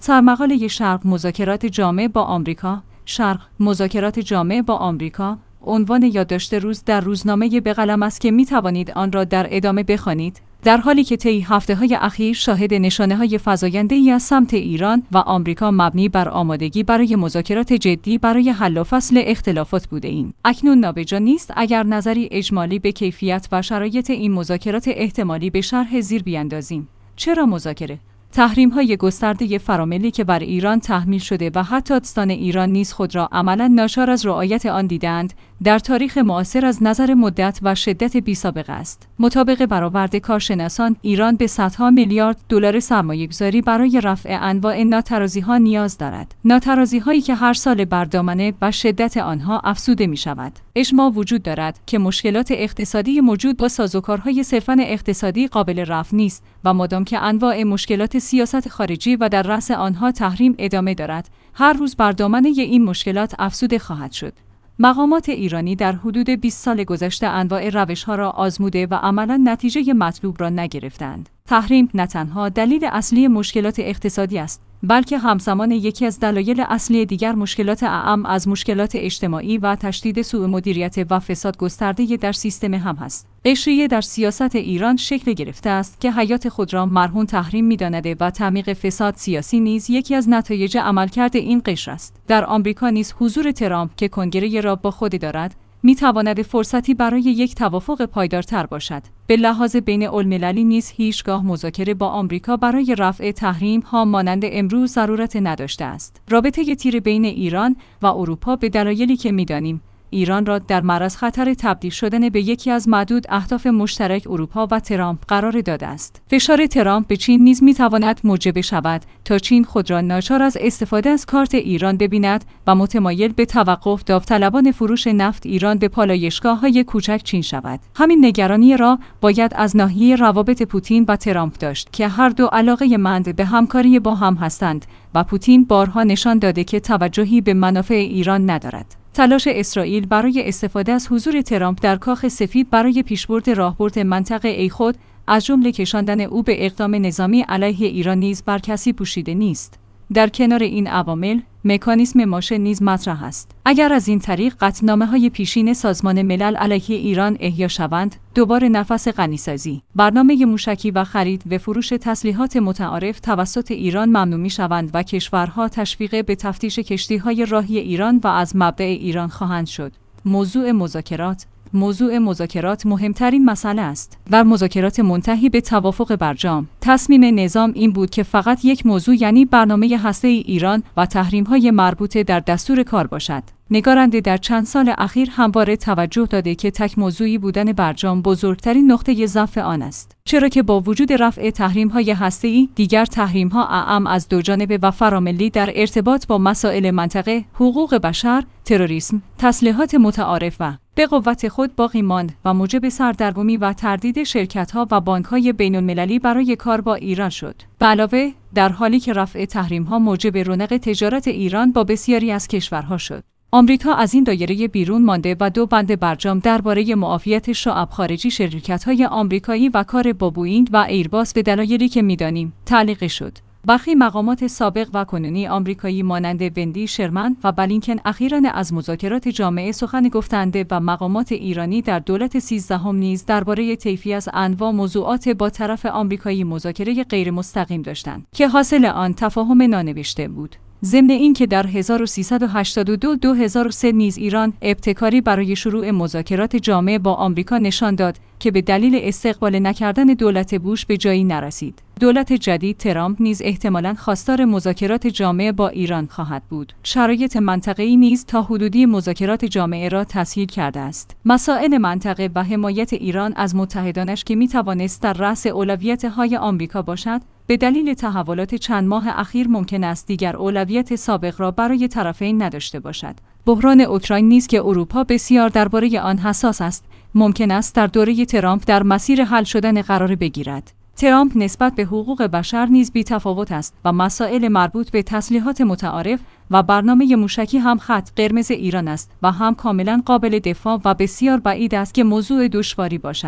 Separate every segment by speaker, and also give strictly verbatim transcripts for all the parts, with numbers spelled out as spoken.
Speaker 1: سرمقاله شرق مذاکرات جامع با آمریکا. شرق مذاکرات جامع با آمریکا عنوان یادداشت روز در روزنامه به قلم است که می توانید آن را در ادامه بخوانید. در حالی که طی هفته‌های اخیر شاهد نشانه‌های فزاینده‌ای از سمت ایران و آمریکا مبنی بر آمادگی برای مذاکرات جدی برای حل و فصل اختلافات بوده‌ایم، اکنون نابجا نیست اگر نظری اجمالی به کیفیت و شرایط این مذاکرات احتمالی به شرح زیر بیاندازیم. چرا مذاکره؟ تحریم‌های گسترده فراملی که بر ایران تحمیل شده و حتی دستان ایران نیز خود را عملاً ناچار از رعایت آن دیدند، در تاریخ معاصر از نظر مدت و شدت بی‌سابقه است. مطابق برآورد کارشناسان، ایران به صدها میلیارد دلار سرمایه‌گذاری برای رفع انواع ناترازی‌ها نیاز دارد. ناترازی‌هایی که هر سال بر دامنه و شدت آنها افزوده می‌شود. اجماع وجود دارد که مشکلات اقتصادی موجود با سازوکارهای صرفاً اقتصادی قابل رفع نیست و مادام که انواع مشکلات سیاست خارجی و در رأس آنها تحریم ادامه دارد، هر روز بر دامنه این مشکلات افزوده خواهد شد. مقامات ایرانی در حدود بیست سال گذشته انواع روش‌ها را آزموده و عملاً نتیجه مطلوب را نگرفتند. تحریم نه تنها دلیل اصلی مشکلات اقتصادی است، بلکه همزمان یکی از دلایل اصلی دیگر مشکلات اعم از مشکلات اجتماعی و تشدید سوء مدیریت و فساد گسترده در سیستم هم است. قشریه در سیاست ایران شکل گرفته است که حیات خود را مرهون تحریم می‌داند و تعمیق فساد سیاسی نیز یکی از نتایج عملکرد این قشر است. در آمریکا نیز حضور ترامپ که کنگره را با خود دارد، می تواند فرصتی برای یک توافق پایدارتر باشد. به لحاظ بین المللی نیز هیچگاه مذاکره با آمریکا برای رفع تحریم ها مانند امروز ضرورت نداشته است. رابطه تیر بین ایران و اروپا به دلایلی که می دانیم، ایران را در معرض خطر تبدیل شدن به یکی از معدود اهداف مشترک اروپا و ترامپ قرار داده است. فشار ترامپ به چین نیز می‌تواند موجب شود تا چین خود را ناچار از استفاده از کارت ایران ببیند و متمایل به توقف داوطلبانه فروش نفت ایران به پالایشگاه‌های کوچک چین شود. همین نگرانی را باید از ناحیه روابط پوتین و ترامپ داشت که هر دو علاقه‌مند به همکاری با هم هستند و پوتین بارها نشان داده که توجهی به منافع ایران ندارد. تلاش اسرائیل برای استفاده از حضور ترامپ در کاخ سفید برای پیشبرد راهبرد منطقه ای خود، از جمله کشاندن او به اقدام نظامی علیه ایران نیز بر کسی پوشیده نیست. در کنار این عوامل، مکانیسم ماشه نیز مطرح است. اگر از این طریق قطعنامه‌های پیشین سازمان ملل علیه ایران احیا شوند، دوباره نفس غنیسازی، برنامه موشکی و خرید و فروش تسلیحات متعارف توسط ایران ممنوع می‌شوند و کشورها تشویق به تفتیش کشتی‌های راهی ایران و از مبدأ ایران خواهند شد. موضوع مذاکرات موضوع مذاکرات مهمترین مسئله است. در مذاکرات منتهی به توافق برجام، تصمیم نظام این بود که فقط یک موضوع یعنی برنامه هسته‌ای ایران و تحریم‌های مربوطه در دستور کار باشد. نگارنده در چند سال اخیر همواره توجه داده که تک موضوعی بودن برجام بزرگترین نقطه ضعف آن است. چرا که با وجود رفع تحریم‌های هسته‌ای، دیگر تحریم‌ها اعم از دو جانبه و فراملی در ارتباط با مسائل منطقه، حقوق بشر، تروریسم، تسلیحات متعارف و به قوت خود باقی ماند و موجب سردرگمی و تردید شرکت‌ها و بانک‌های بین‌المللی برای کار با ایران شد. به علاوه، در حالی که رفع تحریم‌ها موجب رونق تجارت ایران با بسیاری از کشورها شد، آمریکا از این دایره بیرون مانده و دو بند برجام درباره معافیت شعب خارجی شرکت‌های آمریکایی و کار با بوئینگ و ایرباس به دلایلی که می‌دانیم تعلیق شد. برخی مقامات سابق و کنونی آمریکایی مانند وندی شرمن و بلینکن اخیراً از مذاکرات جامعه سخن گفتند و مقامات ایرانی در دولت سیزدهم نیز درباره طیفی از انواع موضوعات با طرف آمریکایی مذاکره غیر مستقیم داشتند که حاصل آن تفاهم نانوشته بود. ضمن این که در هزار و سیصد و هشتاد و دو تا دو هزار و سه نیز ایران ابتکاری برای شروع مذاکرات جامعه با آمریکا نشان داد که به دلیل استقبال نکردن دولت بوش به جایی نرسید. دولت جدید ترامپ نیز احتمالاً خواستار مذاکرات جامعه با ایران خواهد بود. شرایط منطقه‌ای نیز تا حدودی مذاکرات جامعه را تسهیل کرده است. مسائل منطقه و حمایت ایران از متحدانش که می‌توانست در رأس اولویت‌های آمریکا باشد، به دلیل تحولات چند ماه اخیر ممکن است دیگر اولویت سابق را برای طرفین نداشته باشد. بحران اوکراین نیز که اروپا بسیار درباره آن حساس است، ممکن است در دوره ترامپ در مسیر حل شدن قرار بگیرد. ترامپ نسبت به حقوق بشر نیز بی‌تفاوت است و مسائل مربوط به تسلیحات متعارف و برنامه موشکی هم خط قرمز ایران است و هم کاملا قابل دفاع و بسیار بعید است که موضوع دشواری باشد.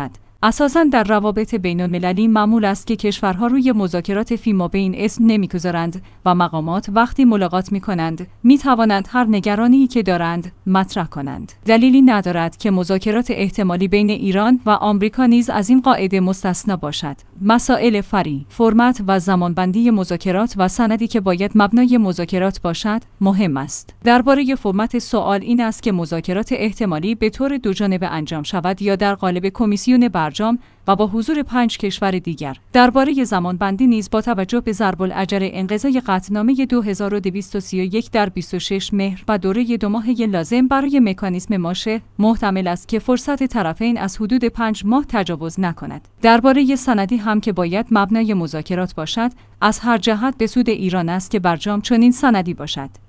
Speaker 1: اساساً در روابط بین‌المللی معمول است که کشورها روی مذاکرات فیمابین اسم نمی‌گذارند و مقامات وقتی ملاقات می‌کنند می‌توانند هر نگرانی که دارند مطرح کنند. دلیلی ندارد که مذاکرات احتمالی بین ایران و آمریکا نیز از این قاعده مستثنا باشد. مسائل فرعی، فرمت و زمانبندی مذاکرات و سندی که باید مبنای مذاکرات باشد مهم است. درباره فرمت سوال این است که مذاکرات احتمالی به طور دوجانبه انجام شود یا در قالب کمیسیون برجام و با حضور پنج کشور دیگر. درباره زمانبندی نیز با توجه به ضرب الاجل انقضای قطعنامه دو هزار و دویست و سی و یک در بیست و شش مهر و دوره دو ماهه لازم برای مکانیزم ماشه، محتمل است که فرصت طرفین از حدود پنج ماه تجاوز نکند. درباره سندی هم که باید مبنای مذاکرات باشد، از هر جهت به سود ایران است که برجام چنین سندی باشد.